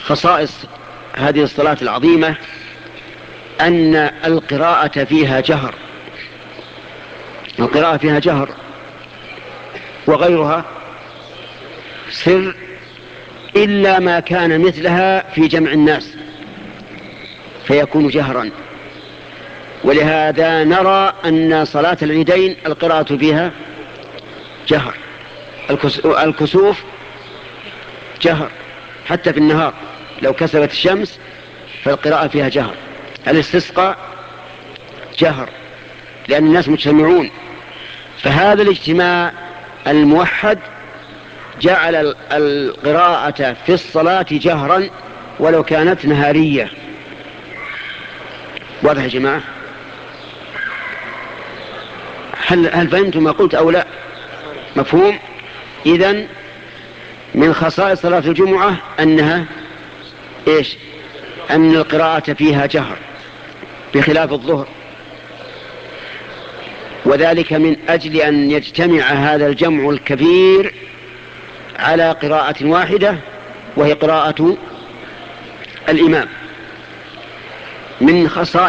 خصائص هذه الصلاة العظيمة أن القراءة فيها جهر، القراءة فيها جهر، وغيرها سر، إلا ما كان مثلها في جمع الناس فيكون جهرا. ولهذا نرى أن صلاة العيدين القراءة فيها جهر، الكسوف جهر حتى في النهار لو كسرت الشمس فالقراءة فيها جهر، الاستسقاء جهر لأن الناس مجتمعون. فهذا الاجتماع الموحد جعل القراءة في الصلاة جهرا ولو كانت نهارية. واضح يا جماعة؟ هل فهمتم ما قلت أو لا؟ مفهوم؟ إذن من خصائص صلاة الجمعة أنها إيش؟ أن القراءة فيها جهر بخلاف الظهر، وذلك من أجل أن يجتمع هذا الجمع الكبير على قراءة واحدة وهي قراءة الإمام. من خصائص